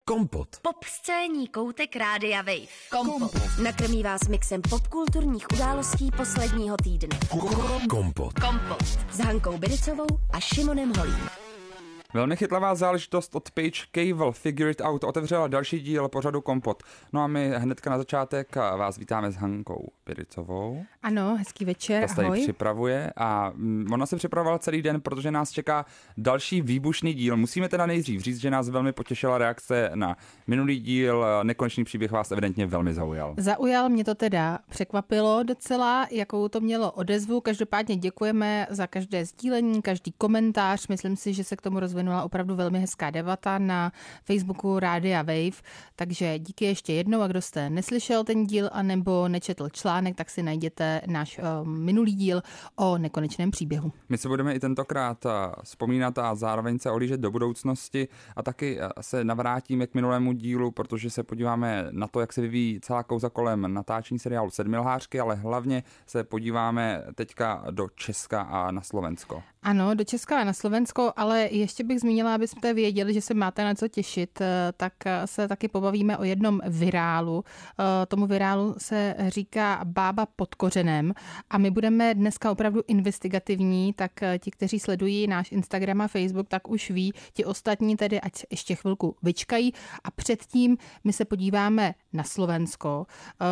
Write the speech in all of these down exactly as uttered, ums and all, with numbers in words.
Kompot. Pop scéní koutek Rádia Wave. Kompot. Kompot. Nakrmí vás mixem popkulturních událostí posledního týdne. Kompot. Kompot. S Hankou Biricovou a Šimonem Holím. Velmi chytlavá záležitost od Page Cable Figure It Out otevřela další díl pořadu Kompot. No a my hnedka na začátek vás vítáme s Hankou Biricovou. Ano, hezký večer, ta se ahoj. tady připravuje a ona se připravovala celý den, protože nás čeká další výbušný díl. Musíme teda nejdřív říct, že nás velmi potěšila reakce na minulý díl. Nekonečný příběh vás evidentně velmi zaujal. Zaujal, mě to teda překvapilo docela, jakou to mělo odezvu. Každopádně děkujeme za každé sdílení, každý komentář. Myslím si, že se k tomu rozvinula opravdu velmi hezká debata na Facebooku Rádia Wave. Takže díky ještě jednou, a kdo jste neslyšel ten díl anebo nečetl článek, tak si najděte náš uh, minulý díl o nekonečném příběhu. My se budeme i tentokrát vzpomínat a zároveň se ohlížet do budoucnosti a taky se navrátíme k minulému dílu, protože se podíváme na to, jak se vyvíjí celá kauza kolem natáčení seriálu Sedmilhářky, ale hlavně se podíváme teďka do Česka a na Slovensko. Ano, do Česka a na Slovensko, ale ještě bych zmínila, abyste věděli, že se máte na co těšit, tak se taky pobavíme o jednom virálu. Tomu virálu se říká Bába pod kořenem a my budeme dneska opravdu investigativní, tak ti, kteří sledují náš Instagram a Facebook, tak už ví, ti ostatní tedy ať ještě chvilku vyčkají a předtím my se podíváme na Slovensko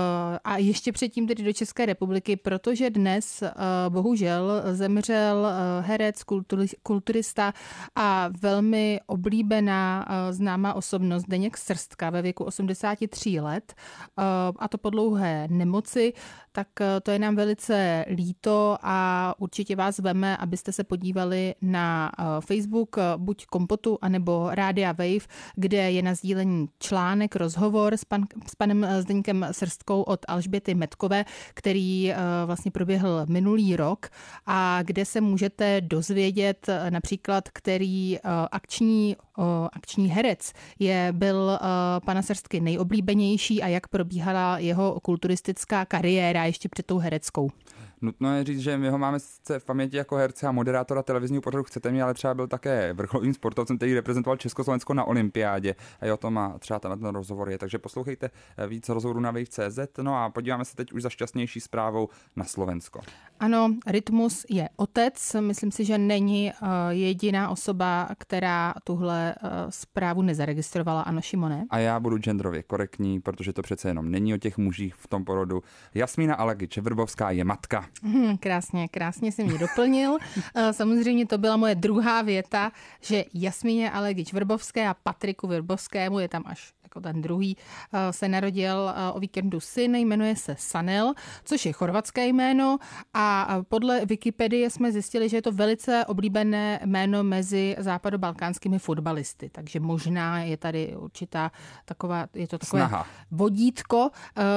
a ještě předtím tedy do České republiky, protože dnes bohužel zemřel herec, kulturista a velmi oblíbená známá osobnost Zdeněk Srstka ve věku osmdesáti tří let a to po dlouhé nemoci, tak to je nám velice líto a určitě vás veme, abyste se podívali na Facebook buď Kompotu, anebo Rádia Wave, kde je na sdílení článek, rozhovor s, pan, s panem Zdeňkem Srstkou od Alžběty Metkové, který vlastně proběhl minulý rok a kde se můžete dozvědět například, který akční, akční herec je byl pana Srstky nejoblíbenější a jak probíhala jeho kulturistická kariéra ještě před tou hereckou. Nutno je říct, že my ho máme v paměti jako herce a moderátora televizního pořadu Chcete mě, ale třeba byl také vrcholovým sportovcem, který reprezentoval Československo na olympiádě a i o tom má třeba ten rozhovor je. Takže poslouchejte víc rozhovorů na wave tečka cé zet. No a podíváme se teď už za šťastnější zprávou na Slovensko. Ano, Rytmus je otec. Myslím si, že není jediná osoba, která tuhle zprávu nezaregistrovala. Ano, Šimone? A já budu genderově korektní, protože to přece jenom není o těch mužích v tom porodu. Jasmína Alagiče-Vrbovská je matka. Hmm, krásně, krásně jsi mě doplnil. Samozřejmě to byla moje druhá věta, že Jasmíně Alegič-Vrbovské a Patriku Vrbovskému, je tam až jako ten druhý, se narodil o víkendu syn, jmenuje se Sanel, což je chorvatské jméno a podle Wikipedie jsme zjistili, že je to velice oblíbené jméno mezi západobalkánskými fotbalisty, takže možná je tady určitá taková, je to takové Snaha. vodítko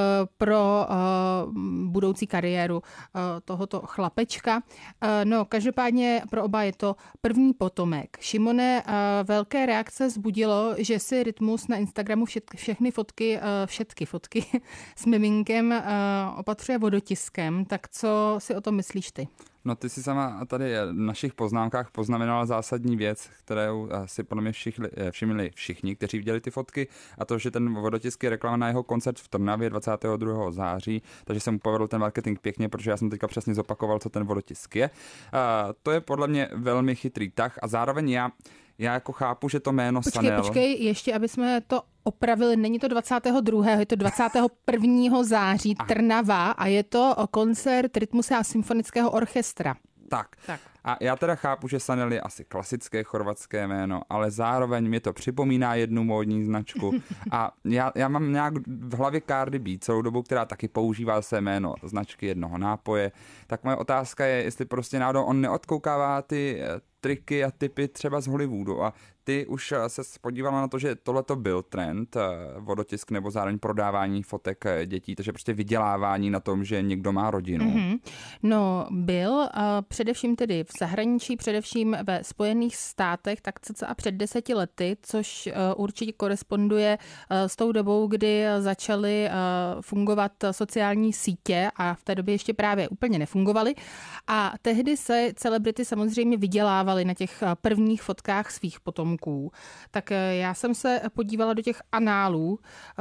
pro budoucí kariéru tohoto chlapečka. No, každopádně pro oba je to první potomek. Šimone, velké reakce vzbudilo, že si Rytmus na Instagramu Všet, všechny fotky, všetky fotky s miminkem opatřuje vodotiskem, tak co si o tom myslíš ty? No ty si sama tady v našich poznámkách poznamenala zásadní věc, kterou si podle mě všichni, všimli všichni, kteří viděli ty fotky, a to, že ten vodotisk je reklama na jeho koncert v Trnavě dvacátého druhého září, takže se mu povedl ten marketing pěkně, protože já jsem teďka přesně zopakoval, co ten vodotisk je. A to je podle mě velmi chytrý tah a zároveň já Já jako chápu, že to jméno počkej, Sanel... Počkej, ještě, aby jsme to opravili, není to dvacátého druhého je to dvacátého prvního září Trnava a je to koncert Rytmuse a symfonického orchestra. Tak. tak. A já teda chápu, že Sanel je asi klasické chorvatské jméno, ale zároveň mě to připomíná jednu módní značku. A já, já mám nějak v hlavě Cardi B celou dobu, která taky používá se jméno značky jednoho nápoje. Tak moje otázka je, jestli prostě náhodou on neodkoukává ty triky a typy třeba z Hollywoodu a ty už se podívala na to, že tohleto byl trend, vodotisk nebo zároveň prodávání fotek dětí, takže prostě vydělávání na tom, že někdo má rodinu. Mm-hmm. No byl, především tedy v zahraničí, především ve Spojených státech, tak cca před deseti lety, což určitě koresponduje s tou dobou, kdy začaly fungovat sociální sítě a v té době ještě právě úplně nefungovaly. A tehdy se celebrity samozřejmě vydělávaly představovali na těch prvních fotkách svých potomků, tak já jsem se podívala do těch análů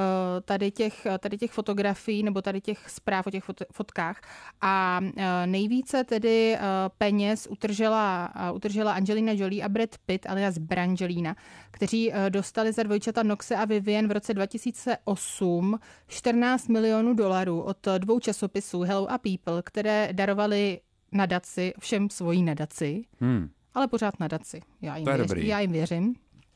tady těch, tady těch fotografií nebo tady těch zpráv o těch fotkách a nejvíce tedy peněz utržela, utržela Angelina Jolie a Brad Pitt alias Brangelina, kteří dostali za dvojčata Knoxe a Vivienne v roce dva tisíce osm čtrnáct milionů dolarů od dvou časopisů Hello a People, které darovali nadaci, všem svojí nadaci, hmm. ale pořád nadaci. Já jim, věř, já jim věřím.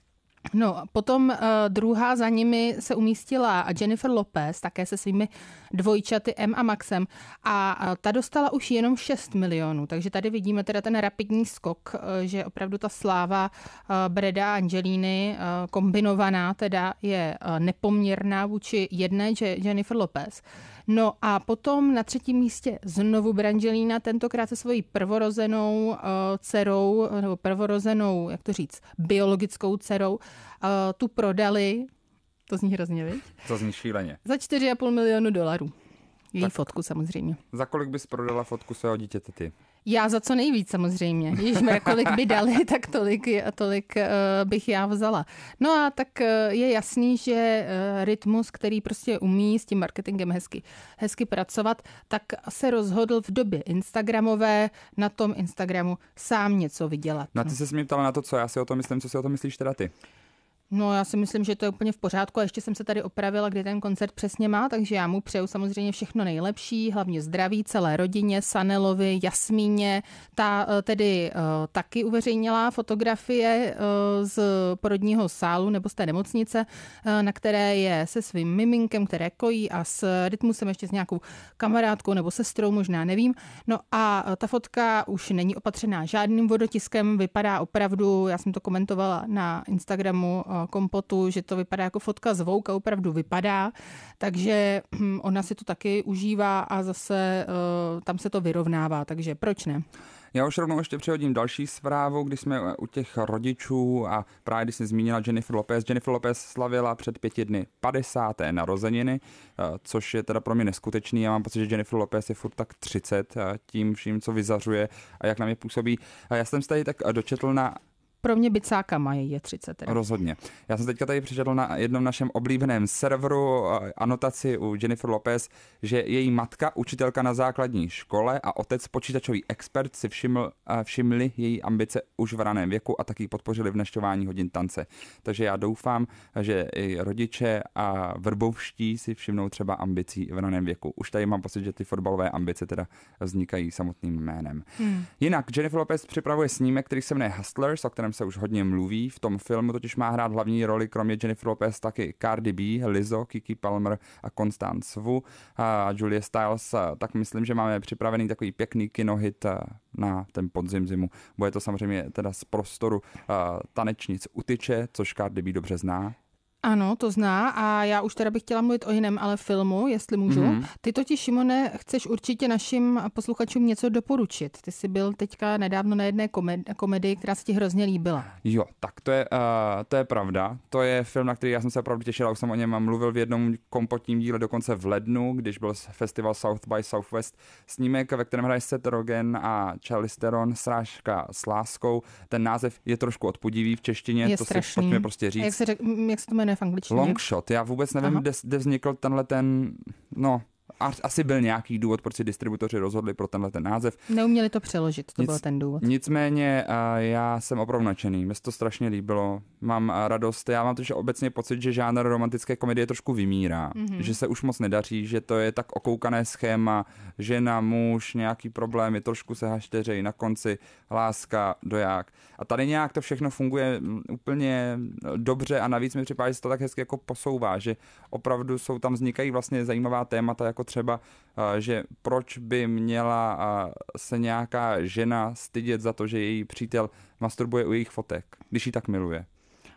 No, potom uh, druhá za nimi se umístila Jennifer Lopez, také se svými dvojčaty M a Maxem a uh, ta dostala už jenom šest milionů, takže tady vidíme teda ten rapidní skok, uh, že opravdu ta sláva uh, Breda a Angeliny uh, kombinovaná teda je uh, nepoměrná vůči jedné Jennifer Lopez. No a potom na třetím místě znovu Brangelina, tentokrát se svojí prvorozenou uh, dcerou, nebo prvorozenou, jak to říct, biologickou dcerou, uh, tu prodali, to zní hrozně, viď? To zní šíleně. Za čtyři a půl milionu dolarů. Její tak fotku samozřejmě. Za kolik bys prodala fotku svého dítěte ty? Já za co nejvíc samozřejmě. Ježišmar, kolik by dali, tak tolik, tolik uh, bych já vzala. No a tak uh, je jasný, že uh, Rytmus, který prostě umí s tím marketingem hezky, hezky pracovat, tak se rozhodl v době instagramové na tom Instagramu sám něco vydělat. No a ty se mě ptala na to, co já si o tom myslím, co si o tom myslíš teda ty? No já si myslím, že to je úplně v pořádku a ještě jsem se tady opravila, kdy ten koncert přesně má, takže já mu přeju samozřejmě všechno nejlepší, hlavně zdraví celé rodině, Sanelovi, Jasmíně, ta tedy uh, taky uveřejnila fotografie uh, z porodního sálu nebo z té nemocnice, uh, na které je se svým miminkem, které kojí a s Rytmusem ještě s nějakou kamarádkou nebo sestrou, možná nevím. No a uh, ta fotka už není opatřená žádným vodotiskem, vypadá opravdu, já jsem to komentovala na Instagramu, Kompotu, že to vypadá jako fotka z Vogue a opravdu vypadá, takže ona si to taky užívá a zase uh, tam se to vyrovnává, takže proč ne? Já už rovnou ještě přehodím další zprávu, když jsme u těch rodičů a právě když jsi zmínila Jennifer Lopez. Jennifer Lopez slavila před pěti dny padesáté narozeniny, což je teda pro mě neskutečný. Já mám pocit, že Jennifer Lopez je furt tak třicet tím vším, co vyzařuje a jak na mě působí. Já jsem se tady tak dočetl na Pro mě Bicáka mají je třicet. Teda. Rozhodně. Já jsem teďka tady přečetl na jednom našem oblíbeném serveru anotaci u Jennifer Lopez, že její matka, učitelka na základní škole a otec, počítačový expert, si všiml, všimli její ambice už v raném věku a taky podpořili v nešťování hodin tance. Takže já doufám, že i rodiče a vrbovští si všimnou třeba ambicí v raném věku. Už tady mám pocit, že ty fotbalové ambice teda vznikají samotným jménem. Hmm. Jinak Jennifer Lopez připravuje snímek, který se jmenuje Hustlers, o kterém se už hodně mluví. V tom filmu totiž má hrát hlavní roli kromě Jennifer Lopez taky Cardi B, Lizzo, Kiki Palmer a Constance Wu a Julia Stiles. Tak myslím, že máme připravený takový pěkný kinohit na ten podzim zimu. Bude to samozřejmě teda z prostoru tanečnic Utyče, což Cardi B dobře zná. Ano, to zná a já už teda bych chtěla mluvit o jiném, ale filmu, jestli můžu. Mm-hmm. Ty totiž, Šimone, chceš určitě našim posluchačům něco doporučit. Ty jsi byl teďka nedávno na jedné komedii, která se ti hrozně líbila. Jo, tak to je, uh, to je pravda. To je film, na který já jsem se opravdu těšil, už jsem o něm mluvil v jednom kompotním díle dokonce v lednu, když byl festival South by Southwest. Snímek, ve kterém hraje Seth Rogen a Charlize Theron, Srážka s láskou. Ten název je trošku odpudivý v češtině, je to strašný. si pojďme prostě říct. Jak se, řek, jak se to jmenuje v angličtině? Long Shot, já vůbec nevím, kde, kde vznikl tenhle ten, no, asi byl nějaký důvod, proč si distributoři rozhodli pro tenhle ten název. Neuměli to přeložit, to Nic, byl ten důvod. Nicméně já jsem opravdu nadšený, mně se to strašně líbilo, mám radost, já mám totiž obecně pocit, že žánr romantické komedie trošku vymírá, mm-hmm. že se už moc nedaří, že to je tak okoukané schéma, žena, muž, nějaký problémy, trošku se hašteřejí, na konci láska, doják. A tady nějak to všechno funguje úplně dobře a navíc mi připadá, že se to tak hezky jako posouvá, že opravdu jsou tam vznikají vlastně zajímavá témata, jako třeba, že proč by měla se nějaká žena stydět za to, že její přítel masturbuje u jejich fotek, když ji tak miluje.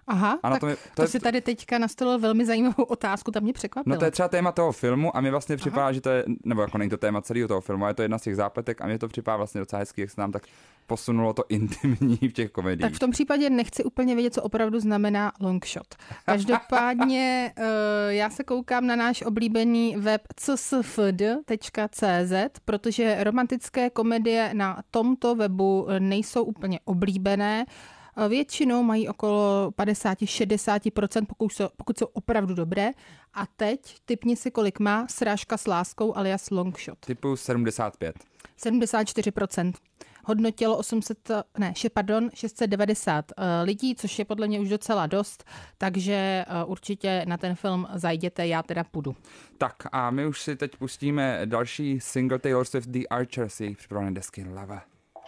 Aha, ano, tak to, mi, to, to, to je, si tady teďka nastolil velmi zajímavou otázku, tam mě překvapilo. No to je třeba téma toho filmu a mě vlastně připadá, Aha. že to je, nebo jako není to téma celého toho filmu, ale je to jedna z těch zápletek a mě to připadá vlastně docela hezky, jak se nám tak posunulo to intimní v těch komediích. Tak v tom případě nechci úplně vědět, co opravdu znamená long shot. Každopádně já se koukám na náš oblíbený web c s f d tečka c z, protože romantické komedie na tomto webu nejsou úplně oblíbené. Většinou mají okolo padesát až šedesát procent, pokud jsou, pokud jsou opravdu dobré. A teď tipni si, kolik má Srážka s láskou alias long shot. Typu sedmdesát pět. sedmdesát čtyři procent. Hodnotilo osm set, ne, pardon, šest set devadesát lidí, což je podle mě už docela dost, takže určitě na ten film zajděte, já teda půjdu. Tak a my už si teď pustíme další single Taylor Swift The Archer z jejich připravené desky Lava.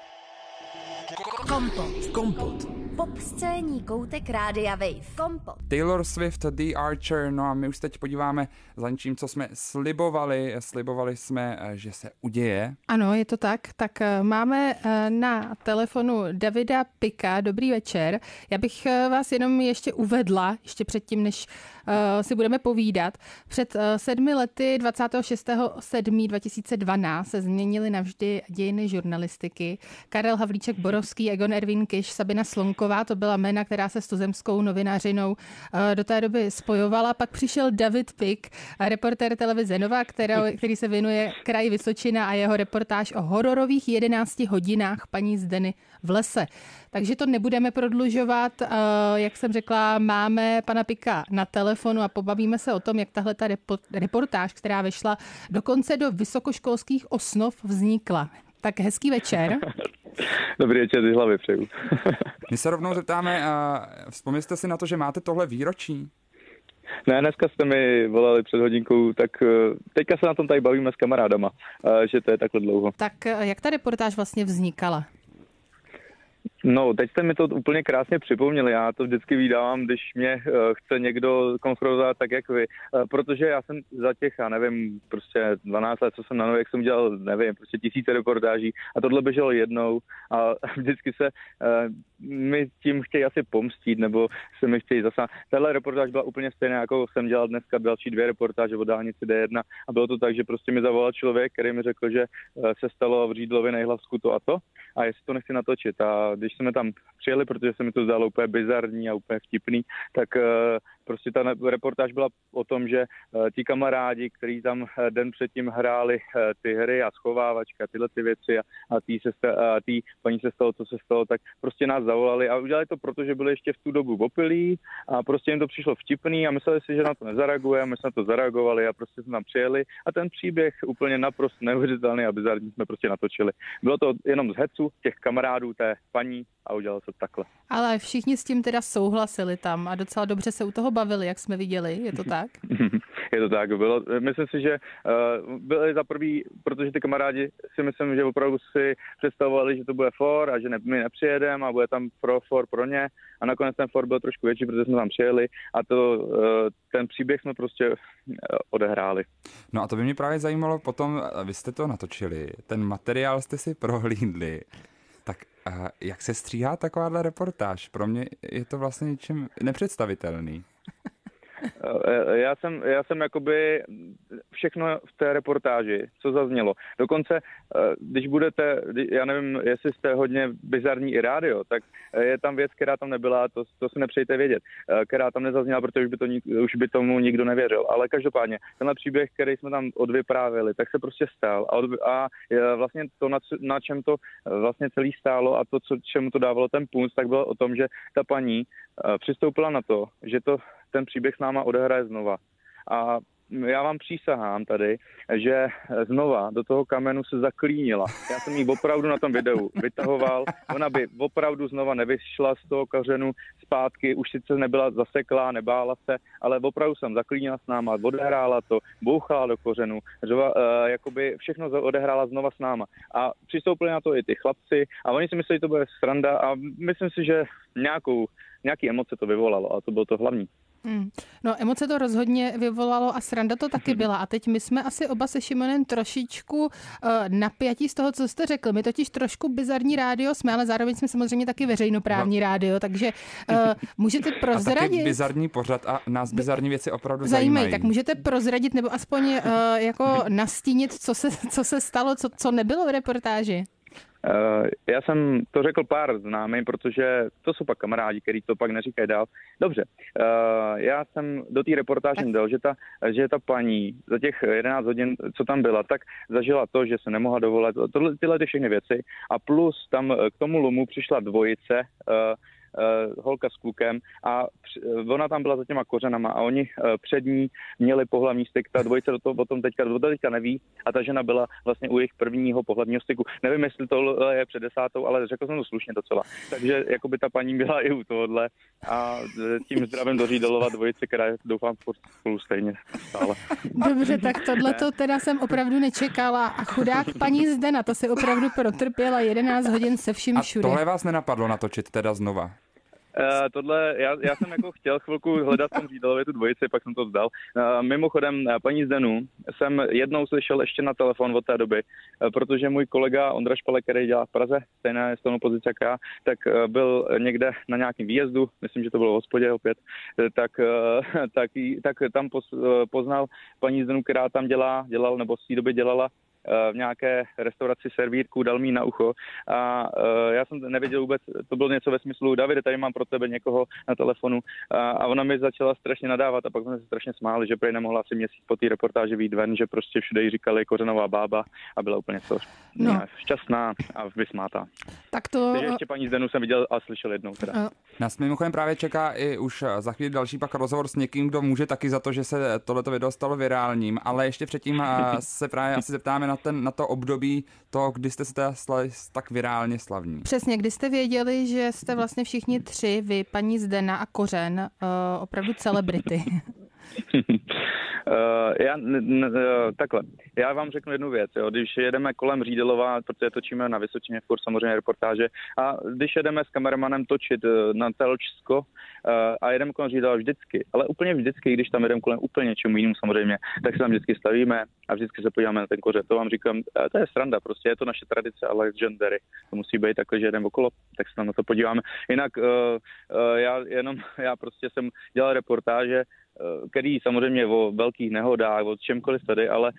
Kompot. Kompot. Pop scéní koutek Rádia Wave. Kompot. Taylor Swift, The Archer, no a my už teď podíváme za něčím, co jsme slibovali. Slibovali jsme, že se uděje. Ano, je to tak. Tak máme na telefonu Davida Pika. Dobrý večer. Já bych vás jenom ještě uvedla, ještě předtím, než si budeme povídat. Před sedmi lety, dvacátého šestého sedmého dva tisíce dvanáct, se změnily navždy dějiny žurnalistiky. Karel Havlíček Borovský, Egon Ervin Kiš, Sabina Slonková, to byla jména, která se s tuzemskou novinářinou do té doby spojovala. Pak přišel David Pik, reportér televize Nova, který, který se věnuje kraji Vysočina a jeho reportáž o hororových jedenácti hodinách paní Zdeny v lese. Takže to nebudeme prodlužovat. Jak jsem řekla, máme pana Pika na telefonu a pobavíme se o tom, jak tahle ta reportáž, která vyšla dokonce do vysokoškolských osnov, vznikla. Tak hezký večer. Dobrý večer, z hlavy přeju. My se rovnou zeptáme, vzpomněste si na to, že máte tohle výročí? Ne, dneska jste mi volali před hodinkou, tak teďka se na tom tady bavíme s kamarádama, že to je takhle dlouho. Tak jak ta reportáž vlastně vznikala? No, teď jste mi to úplně krásně připomněli. Já to vždycky vydávám, když mě uh, chce někdo konfrontovat tak, jak vy. Uh, protože já jsem za těch, já nevím, prostě dvanáct let, co jsem na Nově, jak jsem dělal, nevím, prostě tisíce reportáží a tohle běželo jednou a vždycky se uh, mi tím chtějí asi pomstít, nebo se mi chtějí zase. Tahle reportáž byla úplně stejná, jako jsem dělal dneska další dvě reportáže o dálnici D jedna a bylo to tak, že prostě mi zavolal člověk, který mi řekl, že uh, se stalo v Řídlově Nejhlavsku to a to a jestli to nechci natočit. A když jsme tam přijeli, protože se mi to zdálo úplně bizarní a úplně vtipný, tak uh, prostě ta reportáž byla o tom, že uh, ti kamarádi, kteří tam uh, den předtím hráli uh, ty hry a schovávačka, tyhle ty věci a, a tý, se sta- a tý paní se stalo, co se stalo, tak prostě nás zavolali a udělali to, protože byli ještě v tu dobu opilí a prostě jim to přišlo vtipný a mysleli si, že na to nezareagujeme, my jsme na to zareagovali a prostě jsme tam přijeli a ten příběh úplně naprosto neuvěřitelný a bizarní jsme prostě natočili. Bylo to jenom z hecu těch kamarádů té paní a udělalo se takhle. Ale všichni s tím teda souhlasili tam a docela dobře se u toho bavili, jak jsme viděli, je to tak? Je to tak, bylo. Myslím si, že uh, byli za prvý, protože ty kamarádi si myslím, že opravdu si představovali, že to bude for a že ne, my nepřijedeme a bude tam pro for pro ně a nakonec ten for byl trošku větší, protože jsme tam přijeli a to, uh, ten příběh jsme prostě uh, odehráli. No a to by mě právě zajímalo potom, vy jste to natočili, ten materiál jste si prohlídli. Tak uh, jak se stříhá takováhle reportáž? Pro mě je to vlastně něčím nepředstavitelný. Já jsem, já jsem jakoby všechno v té reportáži, co zaznělo. Dokonce, když budete, já nevím, jestli jste hodně bizarní i rádio, tak je tam věc, která tam nebyla, to, to si nepřejte vědět, která tam nezazněla, protože už by, to, už by tomu nikdo nevěřil. Ale každopádně, tenhle příběh, který jsme tam odvyprávili, tak se prostě stál. A, od, a vlastně to, na, na čem to vlastně celý stálo a to, co, čemu to dávalo ten punc, tak bylo o tom, že ta paní přistoupila na to, že to ten příběh s náma odehraje znova. A já vám přísahám tady, že znova do toho kamenu se zaklínila. Já jsem jí opravdu na tom videu vytahoval. Ona by opravdu znova nevyšla z toho kořenu zpátky. Už sice nebyla zaseklá, nebála se, ale opravdu jsem zaklínila s náma, odehrála to, bouchala do kořenu, řova, uh, jakoby všechno odehrála znova s náma. A přistoupili na to i ty chlapci a oni si mysleli, že to bude sranda a myslím si, že nějakou, nějaký emoce to vyvolalo a to bylo to hlavní. Hmm. No, emoce to rozhodně vyvolalo a sranda to taky byla. A teď my jsme asi oba se Šimonem trošičku uh, napjatí z toho, co jste řekl. My totiž trošku bizarní rádio jsme, ale zároveň jsme samozřejmě taky veřejnoprávní rádio, takže uh, můžete prozradit. A taky bizarní pořad a nás bizarní věci opravdu zajímají. zajímají. Tak můžete prozradit nebo aspoň uh, jako nastínit, co se, co se stalo, co, co nebylo v reportáži? Uh, já jsem to řekl pár známým, protože to jsou pak kamarádi, kteří to pak neříkají dál. Dobře, uh, já jsem do té reportáže dal, že ta, že ta paní za těch jedenáct hodin, co tam byla, tak zažila to, že se nemohla dovolat, tohle, tyhle ty všechny věci a plus tam k tomu lomu přišla dvojice, uh, Uh, holka s klukem a uh, ona tam byla za těma kořenama a oni uh, před ní měli pohlavní styk, ta dvojice do toho o tom teďka, do toho teďka neví a ta žena byla vlastně u jejich prvního pohlavního styku. Nevím, jestli to je před desátou, ale řekl jsem to slušně docela. Takže jakoby ta paní byla i u tohohle a tím zdravím do Řídelova dvojice, která je, doufám, spolu stejně stále. Dobře, tak tohleto teda jsem opravdu nečekala a chudák paní Zdena, to si opravdu protrpěla jedenáct hodin se vším všude. A tohle vás nenapadlo natočit teda znova? Uh, tohle, já, já jsem jako chtěl chvilku hledat v tom Řídelově tu dvojici, pak jsem to vzdal. Uh, mimochodem, paní Zdenu jsem jednou slyšel ještě na telefon od té doby, uh, protože můj kolega Ondra Špalek, který dělá v Praze, stejné stejnou pozici jak já, tak uh, byl někde na nějakém výjezdu, myslím, že to bylo v hospodě opět, uh, tak, uh, tak, tak tam poz, uh, poznal paní Zdenu, která tam dělá, dělal, nebo z té doby dělala v nějaké restauraci servírku, dal mi na ucho a uh, já jsem nevěděl vůbec, to bylo něco ve smyslu, Davide, tady mám pro tebe někoho na telefonu a, a ona mi začala strašně nadávat a pak jsme se strašně smáli, že prej nemohla asi měsíc po té reportáži vyjít ven, že prostě všude jí říkali kořenová bába a byla úplně to no. šťastná a vysmátá. Tak to... Takže ještě paní Zdenu jsem viděl a slyšel jednou teda. Uh. Nás mimochodem právě čeká i už za chvíli další pak rozhovor s někým, kdo může taky za to, že se tohleto video stalo virálním, ale ještě předtím se právě asi zeptáme na, ten, na to období toho, kdy jste se teda stali tak virálně slavní. Přesně, kdy jste věděli, že jste vlastně všichni tři, vy, paní Zdena a Kořen, uh, opravdu celebrity. Uh, já, n, n, takhle, já vám řeknu jednu věc, jo. Když jedeme kolem Řídelova, protože točíme na Vysočině furt samozřejmě reportáže, a když jedeme s kameramanem točit na Telčsko uh, a jedeme kolem Řídelova vždycky, ale úplně vždycky, když tam jedeme kolem úplně něčemu jinému samozřejmě, tak se tam vždycky stavíme a vždycky se podíváme na ten kořen. To vám říkám, to je sranda, prostě je to naše tradice a legendary. To musí být takhle, že jedeme okolo, tak se tam na to podíváme. Jinak uh, uh, já jenom, já prostě jsem dělal reportáže, který samozřejmě o velkých nehodách, o čemkoliv tady, ale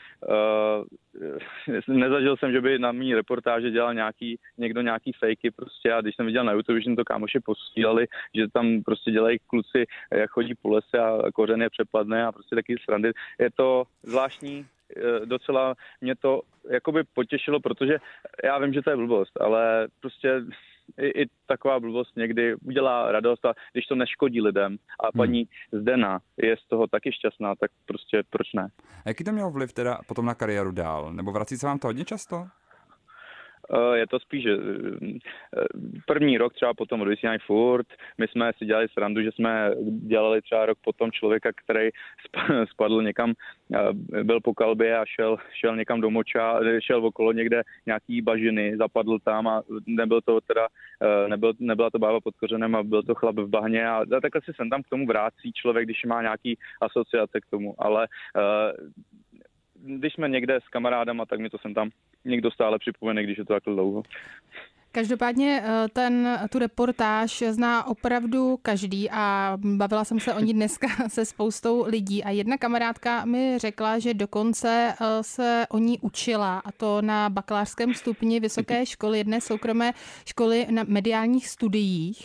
uh, nezažil jsem, že by na mý reportáže dělal nějaký, někdo nějaký fejky prostě a když jsem viděl na YouTube, že to kámoši posílali, že tam prostě dělají kluci, jak chodí po lese a kořen je přepadne a prostě taky srandy. Je to zvláštní, docela mě to jakoby potěšilo, protože já vím, že to je blbost, ale prostě I, i taková blbost někdy udělá radost a když to neškodí lidem a paní hmm. Zdena je z toho taky šťastná, tak prostě proč ne? A jaký to mělo vliv teda potom na kariéru dál? Nebo vrací se vám to hodně často? Je to spíš, že první rok třeba potom odvysílání furt, my jsme si dělali srandu, že jsme dělali třeba rok potom člověka, který spadl někam, byl po kalbě a šel, šel někam do moča, šel okolo někde nějaký bažiny, zapadl tam a nebyl to teda, nebyl, nebyla to bába pod kořenem a byl to chlap v bahně a takhle si sem tam k tomu vrácí člověk, když má nějaký asociace k tomu, ale když jsme někde s kamarádama, tak mi to sem tam někdo stále připomene, když je to takhle dlouho. Každopádně ten, tu reportáž zná opravdu každý a bavila jsem se o ní dneska se spoustou lidí a jedna kamarádka mi řekla, že dokonce se o ní učila a to na bakalářském stupni vysoké školy, jedné soukromé školy na mediálních studiích,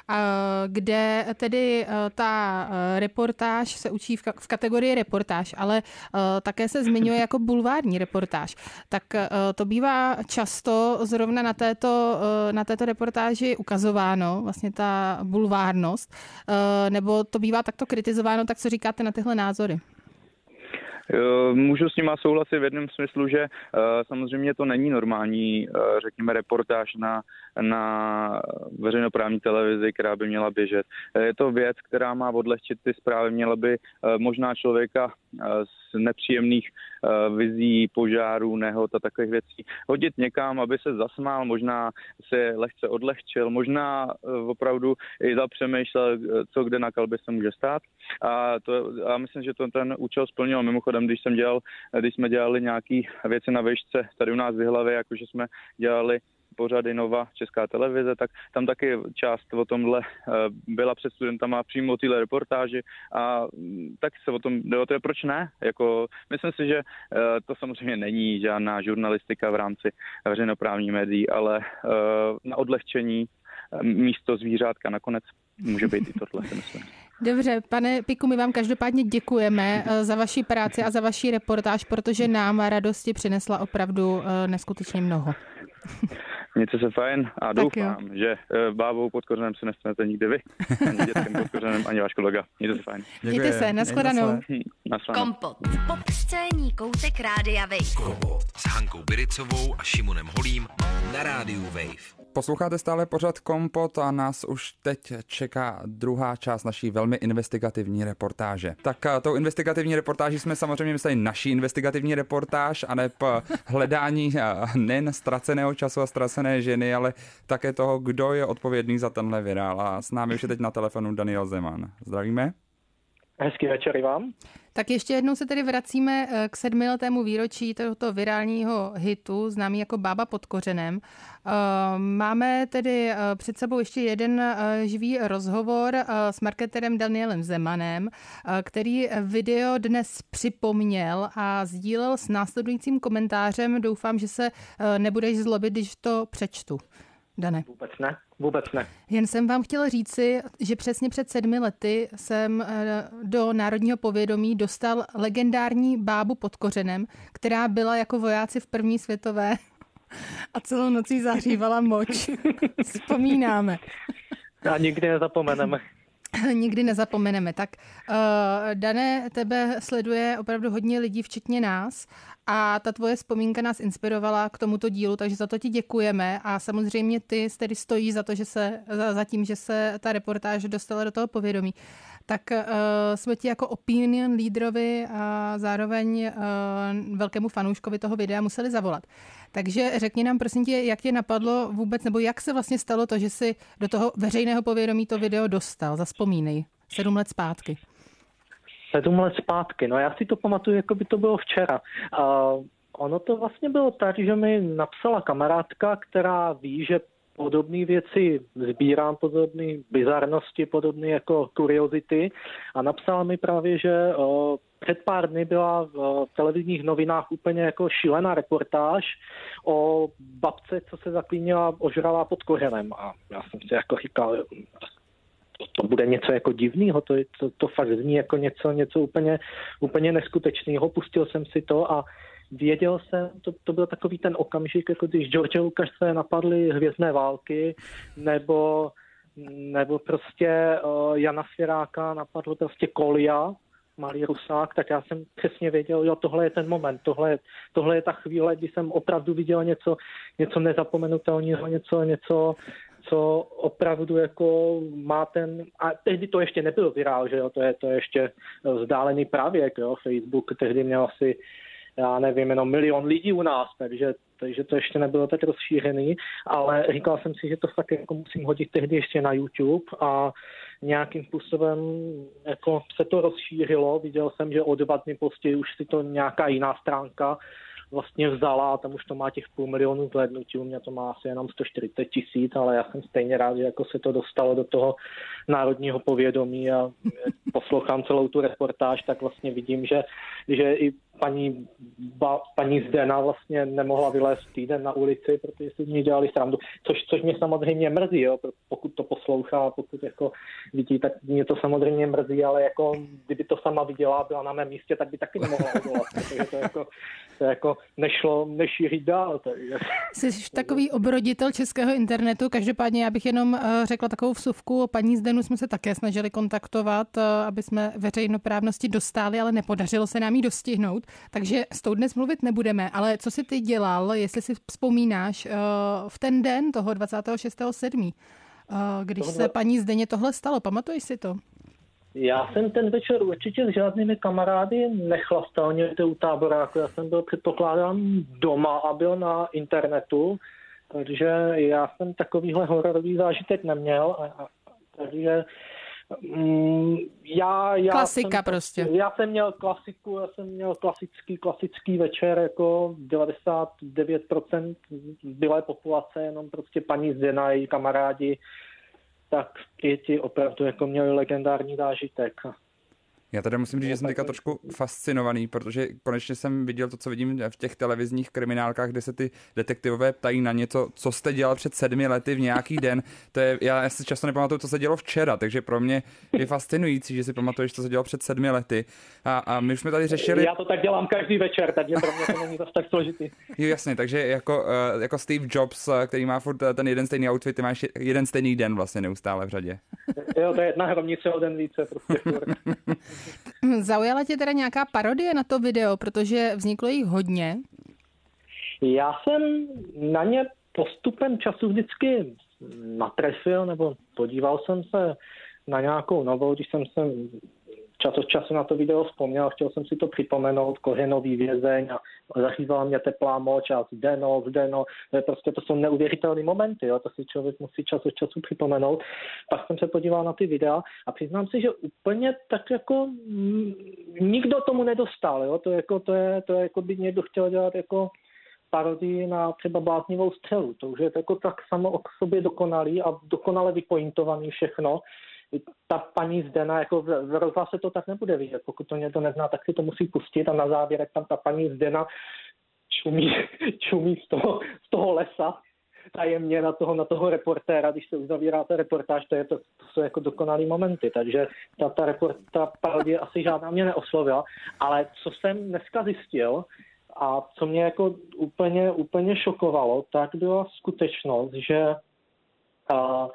kde tedy ta reportáž se učí v kategorii reportáž, ale také se zmiňuje jako bulvární reportáž. Tak to bývá často zrovna na této na této reportáži ukazováno, vlastně ta bulvárnost, nebo to bývá takto kritizováno, tak co říkáte na tyhle názory? Můžu s nima souhlasit v jednom smyslu, že samozřejmě to není normální, řekněme, reportáž na, na veřejnoprávní televizi, která by měla běžet. Je to věc, která má odlehčit ty zprávy, měla by možná člověka z nepříjemných vizí, požárů, nehod a takových věcí. Hodit někam, aby se zasmál, možná se lehce odlehčil, možná opravdu i zapřemýšlel, co kde na kalbě se může stát. A, to, a myslím, že to ten účel splnilo. Mimochodem, když jsem dělal, když jsme dělali nějaké věci na výšce tady u nás v Jihlavě, jakože jsme dělali pořady Nova, Česká televize, tak tam taky část o tomhle byla před studentama přímo o téhle reportáži a tak se o tom debatuje, proč ne? Jako, myslím si, že to samozřejmě není žádná žurnalistika v rámci veřejnoprávních médií, ale na odlehčení místo zvířátka nakonec může být i tohle, si myslím. Dobře, pane Piku, my vám každopádně děkujeme za vaši práci a za vaši reportáž, protože nám radosti přinesla opravdu neskutečně mnoho. Mějte se fajn a tak doufám, jo. že bábou pod kořenem se nestanete nikdy vy, ani dětským pod kořenem, ani váš kolega. Mějte se fajn. Mějte se, nashledanou. Kompot. Popscénní koutek Rádia Wave. Kompot s Hankou Biricovou a Šimonem Holím na Rádiu Wave. Posloucháte stále pořad Kompot a nás už teď čeká druhá část naší velmi investigativní reportáže. Tak tou investigativní reportáží jsme samozřejmě mysleli naší investigativní reportáž a ne hledání nejen ztraceného času a ztracené ženy, ale také toho, kdo je odpovědný za tenhle virál. A s námi už je teď na telefonu Daniel Zeman. Zdravíme. Hezký večer i vám. Tak ještě jednou se tedy vracíme k sedmiletému výročí tohoto virálního hitu, známý jako Bába pod kořenem. Máme tedy před sebou ještě jeden živý rozhovor s marketerem Danielem Zemanem, který video dnes připomněl a sdílel s následujícím komentářem. Doufám, že se nebudeš zlobit, když to přečtu. Dane. Vůbec ne, vůbec ne. Jen jsem vám chtěla říci, že přesně před sedmi lety jsem do národního povědomí dostal legendární Bábu pod kořenem, která byla jako vojáci v první světové a celou nocí zahřívala moč. Vzpomínáme. A nikdy nezapomeneme. Nikdy nezapomeneme. Tak uh, Dane, tebe sleduje opravdu hodně lidí, včetně nás, a ta tvoje vzpomínka nás inspirovala k tomuto dílu, takže za to ti děkujeme a samozřejmě ty tedy stojí za to, že se, za, za tím, že se ta reportáž dostala do toho povědomí. Tak uh, jsme ti jako opinion lídrovi a zároveň uh, velkému fanouškovi toho videa museli zavolat. Takže řekni nám prosím tě, jak tě napadlo vůbec, nebo jak se vlastně stalo to, že jsi do toho veřejného povědomí to video dostal. Zavzpomínej. Sedm let zpátky. Sedm let zpátky. No já si to pamatuju, jako by to bylo včera. Uh, ono to vlastně bylo tak, že mi napsala kamarádka, která ví, že podobné věci sbírám, podobné bizarnosti, podobné jako kuriozity a napsala mi právě, že uh, před pár dny byla v televizních novinách úplně jako šílená reportáž o babce, co se zaklínila ožralá pod kořenem. A já jsem si jako říkal, to, to bude něco jako divného, to, to, to fakt zní jako něco, něco úplně, úplně neskutečného. Pustil jsem si to a věděl jsem, to, to byl takový ten okamžik, jako když George Lucase napadly Hvězdné války, nebo, nebo prostě uh, Jana Svěráka napadl prostě Kolia, malý Rusák, tak já jsem přesně věděl, jo, tohle je ten moment, tohle, tohle je ta chvíle, kdy jsem opravdu viděl něco, něco nezapomenutelného, něco, něco, co opravdu jako má ten, a tehdy to ještě nebyl virál, že jo, to je to je ještě vzdálený pravěk, jo, Facebook tehdy měl asi, já nevím, jenom milion lidí u nás, takže, takže to ještě nebylo tak rozšířený, ale říkal jsem si, že to fakt jako musím hodit tehdy ještě na YouTube a nějakým způsobem jako se to rozšířilo. Viděl jsem, že o dva dny později už si to nějaká jiná stránka vlastně vzala a tam už to má těch půl milionů zhlédnutí, u mě to má asi jenom sto čtyřicet tisíc, ale já jsem stejně rád, že jako se to dostalo do toho národního povědomí a poslouchám celou tu reportáž, tak vlastně vidím, že, že i paní, ba, paní Zdena vlastně nemohla vylézt týden na ulici, protože si z ní dělali srandu, což, což mě samozřejmě mrzí, jo, pokud to poslouchá, pokud jako vidí, tak mě to samozřejmě mrzí, ale jako kdyby to sama viděla, byla na mém místě, tak by taky nemohla odolat, protože to jako, to jako nešlo nešířit dál. Takže. Jsi takový obroditel českého internetu, každopádně já bych jenom řekla takovou vsuvku, paní Zdenu jsme se také snažili kontaktovat, aby jsme veřejnoprávnosti dostali, ale nepodařilo se nám jí dostihnout. Takže s tou dnes mluvit nebudeme, ale co jsi ty dělal, jestli si vzpomínáš, v ten den toho dvacátého šestého sedmého, když se paní Zdeně tohle stalo, pamatuješ si to? Já jsem ten večer určitě s žádnými kamarády nechlastal někde u táboráku. Já jsem byl, předpokládám, doma a byl na internetu, takže já jsem takovýhle hororový zážitek neměl. A, a, takže mm, já, já Klasika jsem, prostě. Já jsem měl klasiku, já jsem měl klasický, klasický večer, jako devadesát devět procent zbylé populace, jenom prostě paní Zdena a její kamarádi, tak ti opravdu jako měli legendární zážitek. Já teda musím říct, že jsem teďka trošku fascinovaný, protože konečně jsem viděl to, co vidím v těch televizních kriminálkách, kde se ty detektivové ptají na něco, co jste dělal před sedmi lety v nějaký den. To je, já si často nepamatuju, co se dělo včera, takže pro mě je fascinující, že si pamatuješ, co se dělo před sedmi lety. A, a my už jsme tady řešili... Já to tak dělám každý večer, takže pro mě to není zase tak složitý. Jo, jasně, takže jako, jako Steve Jobs, který má furt ten jeden stejný outfit, ty máš jeden stejný den vlastně neustále v řadě. Jo, to je jedna hromnice o den více, prostě furt. Zaujala tě teda nějaká parodie na to video, protože vzniklo jich hodně? Já jsem na ně postupem času vždycky natrefil, nebo podíval jsem se na nějakou novou, když jsem se čas od času na to video vzpomněl, chtěl jsem si to připomenout, Kořenový vězeň a zachyzala mě teplá moč a Zdeno, Zdeno, to, je prostě, to jsou neuvěřitelné momenty, jo, to si člověk musí čas od času připomenout. Pak jsem se podíval na ty videa a přiznám si, že úplně tak jako m, nikdo tomu nedostal, jo, to, jako, to, je, to je jako by někdo chtěl dělat jako parodii na třeba bláznivou střelu, to už je jako tak samo o sobě dokonalý a dokonale vypointovaný všechno. Ta paní Zdena, jako v rozhlase to tak nebude vidět. Pokud to někdo nezná, tak si to musí pustit a na závěr, jak tam ta paní Zdena čumí, čumí z, toho, z toho lesa tajemně na toho, na toho reportéra, když se uzavírá ta reportáž, to, je to, to jsou jako dokonalý momenty, takže ta, ta, report, ta parodie asi žádná mě neoslovila, ale co jsem dneska zjistil a co mě jako úplně, úplně šokovalo, tak byla skutečnost, že uh,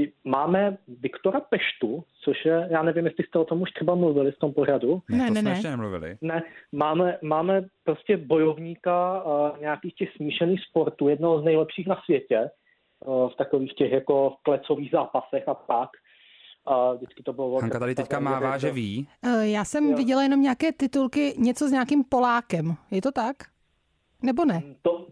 máme Viktora Peštu, což je, já nevím, jestli jste o tom už třeba mluvili v tom pořadu. Ne, ne, to ne, jsme ne. ještě nemluvili. Ne, máme, máme prostě bojovníka uh, nějakých těch smíšených sportů, jednoho z nejlepších na světě, uh, v takových těch jako klecových zápasech a tak. Uh, vždycky to bylo... Hanka tady teďka mává, že ví. Já jsem Jo. viděla jenom nějaké titulky, něco s nějakým Polákem. Je to tak? Nebo ne? To,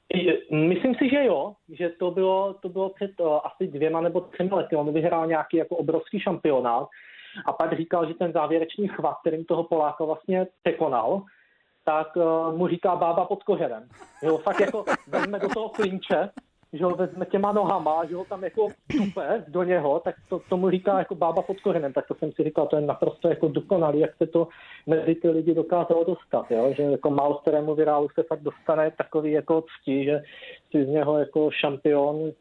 myslím si, že jo, že to bylo, to bylo před uh, asi dvěma nebo třemi lety. On vyhrál nějaký jako obrovský šampionát a pak říkal, že ten závěrečný chvat, kterým toho Poláka vlastně překonal, tak uh, mu říká bába pod kořenem. Jo, fakt jako vezme do toho klinče, že ho vezme těma nohama, že ho tam jako tupe do něho, tak to tomu říká jako bába pod kořenem. Tak to jsem si říkal, to je naprosto jako dokonalý, jak se to mezi ty lidi dokázalo dostat, jo? Že jako málo kterému virálu se fakt dostane takový jako cti, že si z něho jako šampion,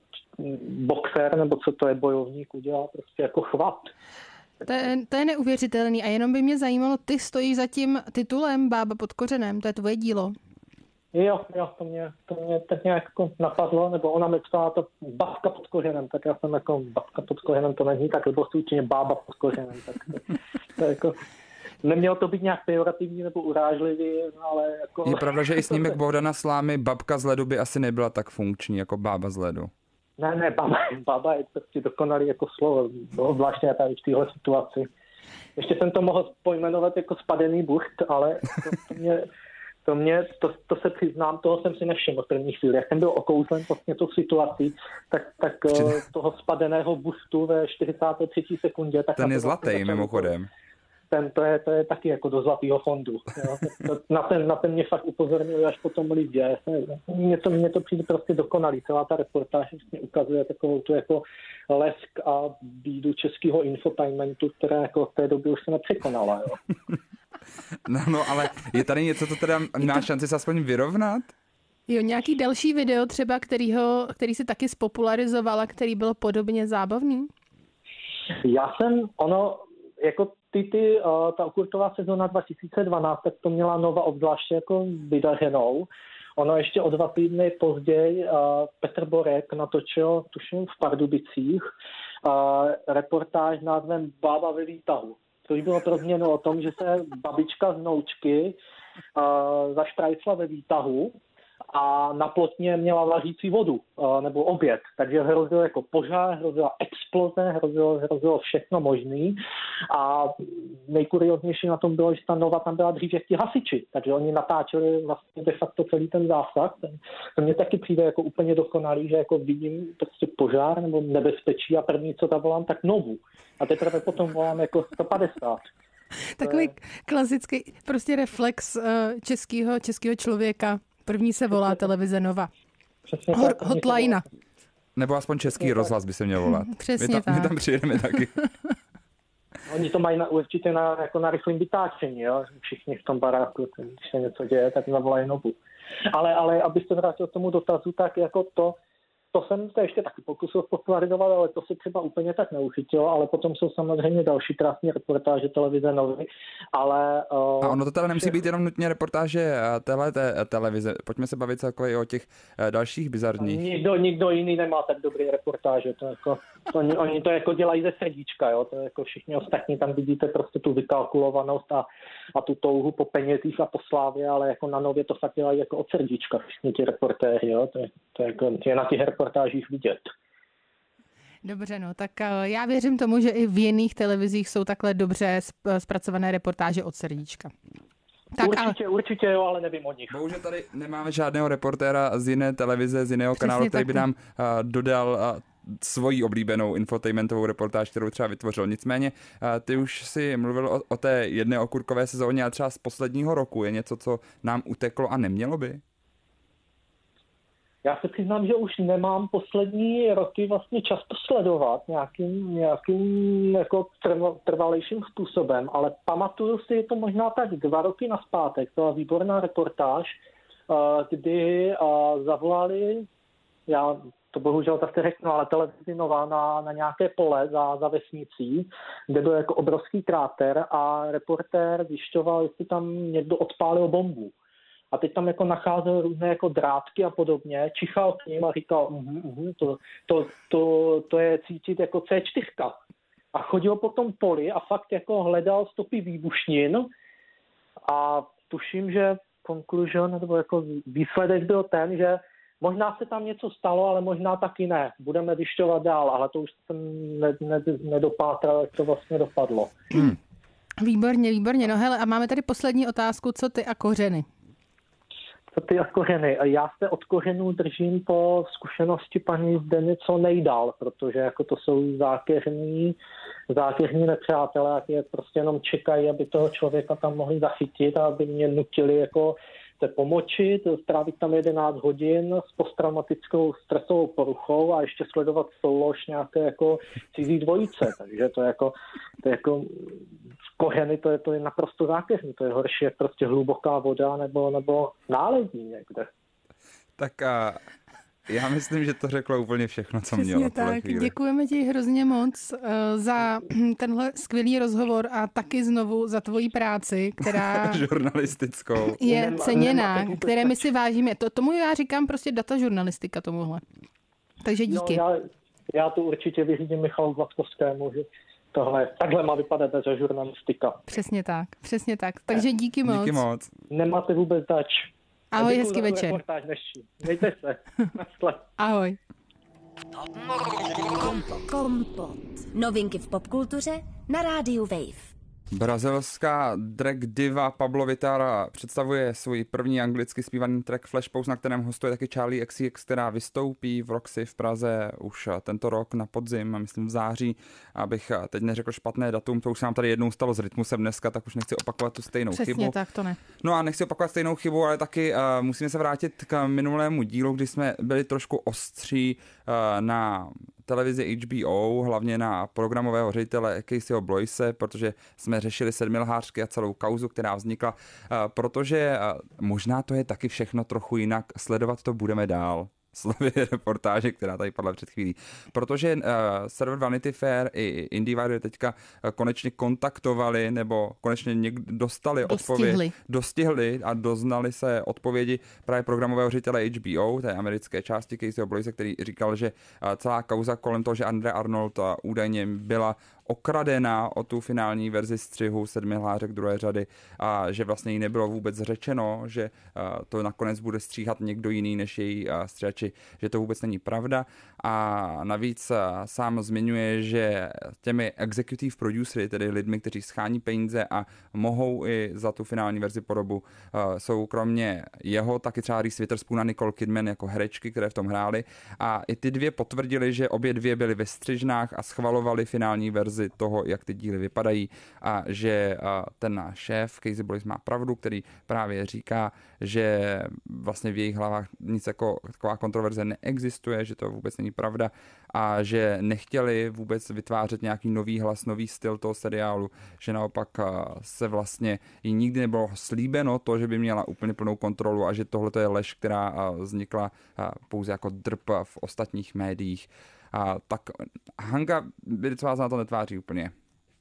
boxer, nebo co to je, bojovník, udělá prostě jako chvat. To je, to je neuvěřitelný a jenom by mě zajímalo, ty stojíš za tím titulem Bába pod kořenem, to je tvoje dílo. Jo, jo, to mě, to mě tak nějak jako napadlo, nebo ona mi ptala to babka pod kořenem, tak já jsem jako babka pod kořenem, to není tak, nebo určitě bába pod kořenem, tak to, to jako, nemělo to být nějak pejorativní nebo urážlivý, ale jako... Je pravda, že i snímek Bohdana Slámy Babka z ledu by asi nebyla tak funkční jako Bába z ledu. Ne, ne, bába, bába je prostě dokonalý jako slovo, bylo zvláštně tady v téhle situaci. Ještě jsem to mohl pojmenovat jako spadený bucht, ale to, to mě... To, mě, to, to se přiznám, toho jsem si nevšiml v první chvíli. Jak jsem byl okouzlen vlastně tou situací, tak, tak toho spadeného bustu ve čtyřicáté třetí sekundě... Tak ten je zlatý vlastně mimochodem. Ten, to, je, to je taky jako do zlatého fondu. Jo. To, na, ten, na ten mě fakt upozornili až po tom lidě. Mně to, mně to přijde prostě dokonalý. Celá ta reportáž vlastně ukazuje takovou tu jako lesk a bídu českého infotainmentu, která jako v té době už se nepřekonala. Jo. No, no, ale je tady něco, co teda má šanci se aspoň vyrovnat? Jo, nějaký další video třeba, kterýho, který se taky spopularizoval a který byl podobně zábavný? Já jsem, ono, jako ty, ty, uh, ta okurtová sezóna dva tisíce dvanáct, tak to měla Nova obzvláště jako vydařenou. Ono ještě o dva týdny později uh, Petr Borek natočil, tuším, v Pardubicích, uh, reportáž s názvem Bába ve výtahu. Což bylo pro změnu o tom, že se babička z Noučky uh, zaštrajcla ve výtahu a na plotně měla vařící vodu nebo oběd, takže hrozilo jako požár, hrozila exploze, hrozilo, hrozilo všechno možný a nejkurioznější na tom bylo, že ta Nova tam byla dřív jak ti hasiči, takže oni natáčeli vlastně de facto celý ten zásah. To mně taky přijde jako úplně dokonalý, že jako vidím prostě požár nebo nebezpečí a první, co tam volám, tak Novu. A teprve potom volám jako sto padesát. Takový klasický prostě reflex českého, českého člověka. První se volá televize Nova. Hor, hotline. Nebo aspoň český rozhlas by se měl volat. Přesně my tam, tak. My tam přijedeme taky. Oni to mají na, určitě na, jako na rychlém vytáčení, jo? Všichni v tom baráku, když se něco děje, tak zavolají Novu. Ale, ale abych se vrátil k tomu dotazu, tak jako to, to jsem se ještě taky pokusil popularizovat, ale to se třeba úplně tak neuchytilo, ale potom jsou samozřejmě další krásné reportáže televize Novy, ale... Uh, a ono to teda nemusí být jenom nutně reportáže tele, te, televize. Pojďme se bavit celkově o těch uh, dalších bizarních. Nikdo, nikdo jiný nemá tak dobrý reportáže. To jako, oni, oni to jako dělají ze srdíčka, jo? To jako všichni ostatní tam vidíte prostě tu vykalkulovanost a, a tu touhu po penězích a po slávě, ale jako na Nově to fakt dělají jako od srdíčka všichni ti reportéři, jo? To je, to je, jako, to je na těch reportážích vidět. Dobře, no, tak já věřím tomu, že i v jiných televizích jsou takhle dobře zpracované reportáže od srdíčka. Tak, určitě, ale... určitě jo, ale nevím o nich. Bohužel tady nemáme žádného reportéra z jiné televize, z jiného Přesně kanálu, který tak. by nám uh, dodal uh, svoji oblíbenou infotainmentovou reportáž, kterou třeba vytvořil. Nicméně, uh, ty už si mluvil o, o té jedné okurkové sezóně a třeba z posledního roku je něco, co nám uteklo a nemělo by? Já se přiznám, že už nemám poslední roky vlastně často sledovat nějakým, nějakým jako trvalejším způsobem, ale pamatuju si, je to možná tak dva roky nazpátek, to byla výborná reportáž, kdy zavolali, já to bohužel také řeknu, ale televizi Nova na, na nějaké pole za, za vesnicí, kde byl jako obrovský kráter a reportér zjišťoval, jestli tam někdo odpálil bombu. A teď tam jako nacházel různé jako drátky a podobně, čichal k ním a říkal, uh, uh, to, to, to, to je cítit jako cé čtyři. A chodil po tom poli a fakt jako hledal stopy výbušnin a tuším, že conclusion, nebo jako výsledek byl ten, že možná se tam něco stalo, ale možná taky ne. Budeme zjišťovat dál, ale to už jsem ne, ne, nedopátral, jak to vlastně dopadlo. Hmm. Výborně, výborně. No hele, a máme tady poslední otázku, co ty a kořeny? Co ty a kořeny? Já se od kořenů držím po zkušenosti paní Zdeny co nejdál, protože jako to jsou zákeřní, zákeřní nepřátelé, jak je prostě jenom čekají, aby toho člověka tam mohli zachytit a aby mě nutili jako se pomočit, strávit tam jedenáct hodin s posttraumatickou stresovou poruchou a ještě sledovat soulož nějaké jako cizí dvojice. Takže to je jako, to je jako kořeny, to je, to je naprosto zákeřní. To je horší jak prostě hluboká voda nebo, nebo nálezí někde. Tak a já myslím, že to řeklo úplně všechno, co Přesně mělo. tak. Děkujeme ti hrozně moc uh, za tenhle skvělý rozhovor a taky znovu za tvoji práci, která žurnalistickou je ceněná, které my si vážíme. To, tomu já říkám prostě data žurnalistika tomuhle. Takže díky. No, já, já to určitě vyřídím Michalu Zlatkovskému, že tohle, takhle má vypadat data žurnalistika. Přesně tak, přesně tak. Takže díky moc. Díky moc. Nemáte vůbec zač. Ahoj, hezký večer. Mějte se. Ahoj. Kompot. Novinky v popkultuře na rádiu Wave. Brazilská drag diva Pablo Vittar představuje svůj první anglicky zpívaný track Flashpose, na kterém hostuje taky Charlie X C X, která vystoupí v Roxy v Praze už tento rok na podzim, myslím v září, abych teď neřekl špatné datum, to už se nám tady jednou stalo s Rytmusem dneska, tak už nechci opakovat tu stejnou Přesně chybu. tak, to ne. No a nechci opakovat stejnou chybu, ale taky uh, musíme se vrátit k minulému dílu, kdy jsme byli trošku ostří uh, na televizi H B O, hlavně na programového ředitele Caseyho Bloise, protože jsme řešili sedmilhářky a celou kauzu, která vznikla, protože možná to je taky všechno trochu jinak, sledovat to budeme dál. Slovy reportáže, která tady padla před chvílí. Protože uh, server Vanity Fair i IndieWire teďka uh, konečně kontaktovali nebo konečně někdo dostali Dostihli. odpověď. Dostihli a doznali se odpovědi právě programového ředitele H B O, té americké části Caseyho Bloise, který říkal, že uh, celá kauza kolem toho, že Andrea Arnold uh, údajně byla okradena o tu finální verzi střihu sedmihlářek druhé řady a že vlastně jí nebylo vůbec řečeno, že to nakonec bude stříhat někdo jiný než její stříhači, že to vůbec není pravda. A navíc sám zmiňuje, že těmi executive producery, tedy lidmi, kteří schání peníze a mohou i za tu finální verzi podobu, jsou kromě jeho taky třeba Reese Witherspoon a Nicole Kidman jako herečky, které v tom hrály. A i ty dvě potvrdili, že obě dvě byly ve střižnách a schvalovali finální verzi toho, jak ty díly vypadají a že ten náš šéf Casey Bloys má pravdu, který právě říká, že vlastně v jejich hlavách nic jako taková kontroverze neexistuje, že to vůbec není pravda a že nechtěli vůbec vytvářet nějaký nový hlas, nový styl toho seriálu, že naopak se vlastně jí nikdy nebylo slíbeno to, že by měla úplně plnou kontrolu a že tohle je lež, která vznikla pouze jako drb v ostatních médiích. A tak Hanka Bridgesová na to netváří úplně.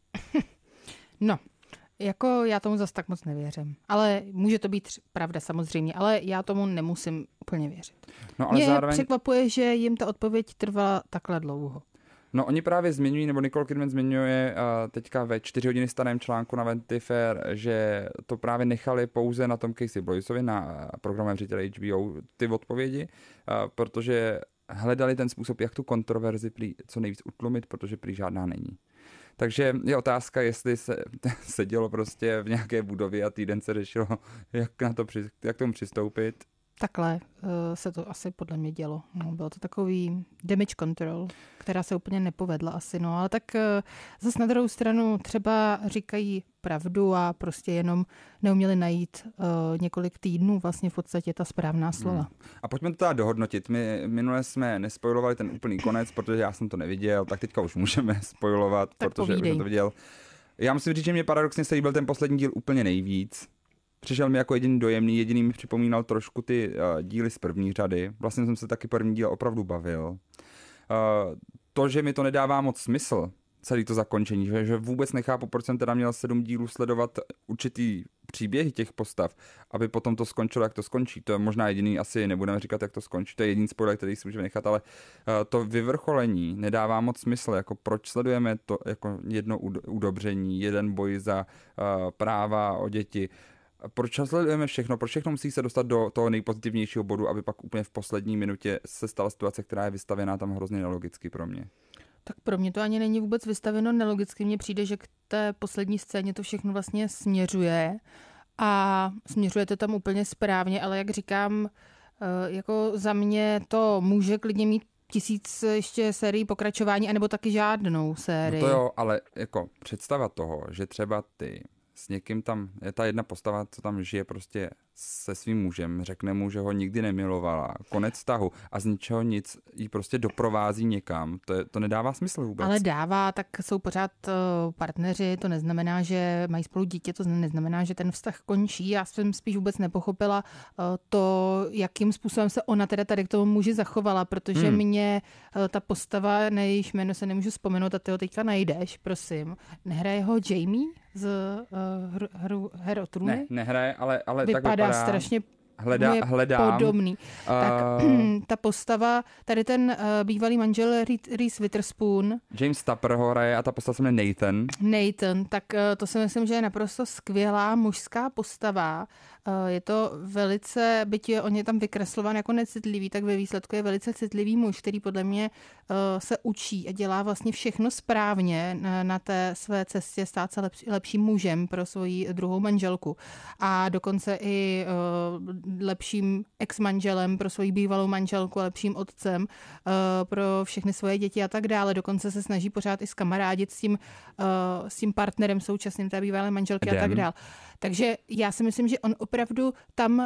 No, jako já tomu zas tak moc nevěřím. Ale může to být pravda samozřejmě, ale já tomu nemusím úplně věřit. No, ale Mě zároveň překvapuje, že jim ta odpověď trvala takhle dlouho. No oni právě zmiňují, nebo Nicole Kidman zmiňuje uh, teďka ve čtyři hodiny starém článku na Vanity Fair, že to právě nechali pouze na tom Casey Bloysovi, na programovém řediteli H B O, ty odpovědi, uh, protože hledali ten způsob, jak tu kontroverzi prý co nejvíc utlumit, protože prý žádná není. Takže je otázka, jestli se sedělo prostě v nějaké budově a týden se řešilo, jak, na to, jak tomu přistoupit. Takhle uh, se to asi podle mě dělo. No, bylo to takový damage control, která se úplně nepovedla asi. No, ale tak uh, zase na druhou stranu třeba říkají pravdu a prostě jenom neuměli najít uh, několik týdnů vlastně v podstatě ta správná slova. Hmm. A pojďme to teda dohodnotit. My minule jsme nespoilovali ten úplný konec, protože já jsem to neviděl, tak teďka už můžeme spoilovat, tak protože povídej. už jsem to viděl. Já musím říct, že mě paradoxně se líbil ten poslední díl úplně nejvíc. Přišel mi jako jediný dojemný, jediný mi připomínal trošku ty uh, díly z první řady. Vlastně jsem se taky první díl opravdu bavil. Uh, to, že mi to nedává moc smysl, celý to zakončení, že, že vůbec nechápu, proč jsem teda měl sedm dílů sledovat určitý příběhy těch postav, aby potom to skončilo, jak to skončí. To je možná jediný, asi nebudeme říkat, jak to skončí, to je jediný spoiler, který si můžeme nechat, ale uh, to vyvrcholení nedává moc smysl, jako proč sledujeme to jako jedno udobření, jeden boj za uh, práva o děti. Proč sledujeme všechno? Proč všechno musí se dostat do toho nejpozitivnějšího bodu, aby pak úplně v poslední minutě se stala situace, která je vystavěná tam hrozně nelogicky pro mě? Tak pro mě to ani není vůbec vystaveno nelogicky. Mně přijde, že k té poslední scéně to všechno vlastně směřuje a směřuje to tam úplně správně, ale jak říkám, jako za mě to může klidně mít tisíc ještě sérií pokračování, anebo taky žádnou sérii. No to jo, ale jako představa toho, že třeba ty s někým tam, je ta jedna postava, co tam žije prostě se svým mužem, řekne mu, že ho nikdy nemilovala, konec vztahu a z ničeho nic jí prostě doprovází někam. To, je, to nedává smysl vůbec. Ale dává, tak jsou pořád uh, partneři, to neznamená, že mají spolu dítě, to neznamená, že ten vztah končí. Já jsem spíš vůbec nepochopila uh, to, jakým způsobem se ona teda tady k tomu muži zachovala, protože hmm. mě uh, ta postava, na jejíž jméno se nemůžu vzpomenout a ty ho teďka najdeš, prosím. Nehraje ho Jamie z uh, hru Her o trůny? Ne, nehraje, ale, ale vypadá tak vypadá strašně hledá, je hledám. podobný. Uh... Tak ta postava, tady ten uh, bývalý manžel Reese Witherspoon. James Tupper ho hraje a ta postava se jmenuje Nathan. Nathan, tak uh, to si myslím, že je naprosto skvělá mužská postava. Uh, je to velice, byť je on je tam vykreslován jako necitlivý, tak ve výsledku je velice citlivý muž, který podle mě uh, se učí a dělá vlastně všechno správně na, na té své cestě stát se lepší, lepším mužem pro svoji druhou manželku. A dokonce i uh, lepším ex-manželem pro svoji bývalou manželku a lepším otcem uh, pro všechny svoje děti a tak dále. Dokonce se snaží pořád i zkamarádit s tím, uh, s tím partnerem současným té bývalé manželky Den. a tak dále. Takže já si myslím, že on opravdu tam uh,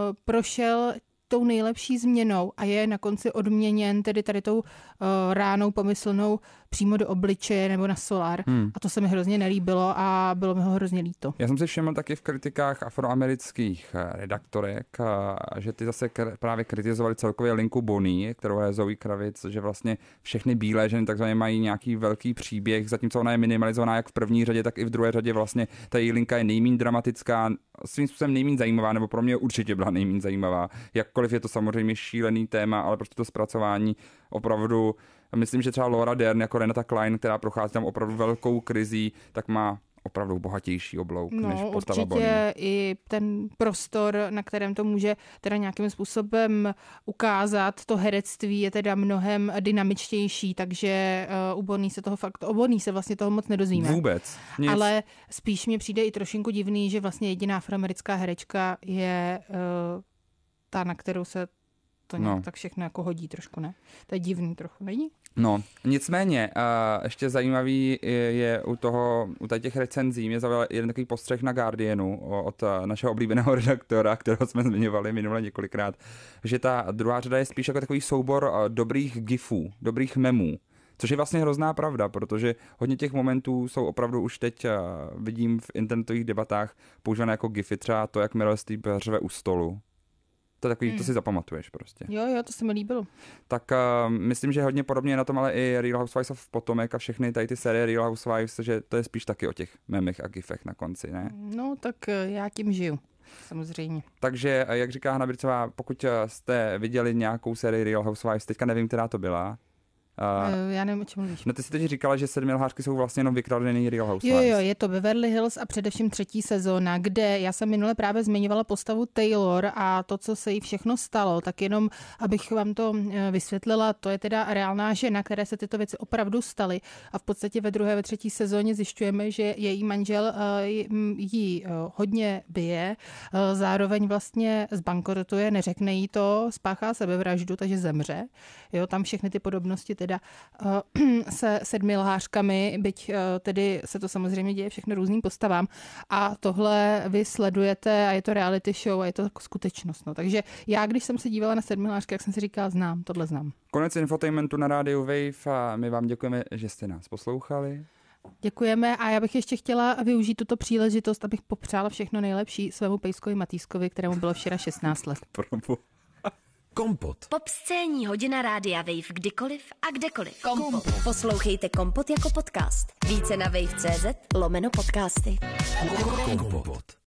prošel tou nejlepší změnou a je na konci odměněn tedy tady tou uh, ránou pomyslnou přímo do obličeje nebo na solár. Hmm. A to se mi hrozně nelíbilo a bylo mi ho hrozně líto. Já jsem si všiml taky v kritikách afroamerických redaktorek, že ty zase právě kritizovali celkově Linku Bonnie, kterou je Zoe Kravitz, že vlastně všechny bílé ženy takzvaně mají nějaký velký příběh, zatímco ona je minimalizovaná jak v první řadě, tak i v druhé řadě vlastně ta její linka je nejméně dramatická, svým způsobem nejméně zajímavá, nebo pro mě určitě byla nejméně zajímavá. Jakkoliv je to samozřejmě šílený téma, ale prostě to zpracování opravdu myslím, že třeba Laura Dern jako Renata Klein, která prochází tam opravdu velkou krizí, tak má opravdu bohatější oblouk no, než postava určitě Bonnie. I ten prostor, na kterém to může teda nějakým způsobem ukázat, to herectví je teda mnohem dynamičtější, takže uh, u Bonnie se toho fakt, o Bonnie se vlastně toho moc nedozvíme. Vůbec. Nic. Ale spíš mi přijde i trošinku divný, že vlastně jediná afroamerická herečka je uh, ta, na kterou se to nějak no. tak všechno jako hodí trošku, ne? To je divný trochu, není? No, nicméně, uh, ještě zajímavý je, je u toho, u těch recenzí, mě zaujal jeden takový postřeh na Guardianu od uh, našeho oblíbeného redaktora, kterého jsme zmiňovali minule několikrát, že ta druhá řada je spíš jako takový soubor uh, dobrých gifů, dobrých memů. Což je vlastně hrozná pravda, protože hodně těch momentů jsou opravdu už teď, uh, vidím v internetových debatách, používané jako gify, třeba to, jak Meryl Streep řve u stolu. To takový, hmm. to si zapamatuješ prostě. Jo, jo, to se mi líbilo. Tak uh, myslím, že hodně podobně na tom, ale i Real Housewives of Potomac a všechny tady ty série Real Housewives, že to je spíš taky o těch memech a gifech na konci, ne? No, tak já tím žiju. Samozřejmě. Takže, jak říká Hana Bricová, pokud jste viděli nějakou sérii Real Housewives, teďka nevím, která to byla. Uh, Já nevím, o čem mluvíš. No ty si teď říkala, že sedmi lhářky jsou vlastně jenom vykradený Real Housewives. Jo, jo, je to Beverly Hills a především třetí sezóna, kde já jsem minule právě zmiňovala postavu Taylor a to, co se jí všechno stalo, tak jenom, abych vám to vysvětlila, to je teda reálná žena, které se tyto věci opravdu staly a v podstatě ve druhé, ve třetí sezóně zjišťujeme, že její manžel jí hodně bije, zároveň vlastně zbankrotuje, neřekne jí to, spáchá sebevraždu, takže zemře. Jo, tam všechny ty podobnosti teda uh, se sedmi lhářkami, byť uh, tedy se to samozřejmě děje všechno různým postavám a tohle vy sledujete a je to reality show a je to jako skutečnost. No. Takže já, když jsem se dívala na sedmi lhářky, jak jsem si říkala, znám, tohle znám. Konec infotainmentu na rádiu Wave a my vám děkujeme, že jste nás poslouchali. Děkujeme a já bych ještě chtěla využít tuto příležitost, abych popřála všechno nejlepší svému pejskovi Matýskovi, kterému bylo včera šestnáct let. Probu. Kompot. Popscénní hodina rádia Wave kdykoliv a kdekoliv. Kompot. Poslouchejte Kompot jako podcast. Více na wave tečka cz lomeno podcasty. Kompot.